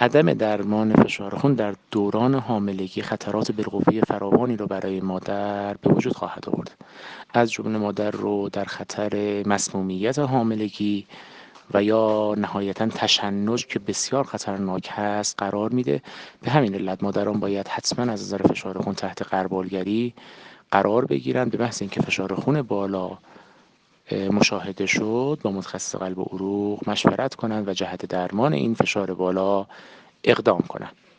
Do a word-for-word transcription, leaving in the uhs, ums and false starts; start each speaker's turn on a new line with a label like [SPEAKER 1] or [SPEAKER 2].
[SPEAKER 1] عدم درمان فشار خون در دوران حاملگی خطرات بالقوه فراوانی رو برای مادر به وجود خواهد آورد. از جمله مادر رو در خطر مسمومیت حاملگی و یا نهایتا تشنج که بسیار خطرناک هست قرار میده. به همین علت مادران باید حتما از نظر فشار خون تحت غربالگری قرار بگیرن. به محض اینکه فشار خون بالا مشاهده شد با متخصص قلب و عروق مشورت کنند و جهت درمان این فشار بالا اقدام کنند.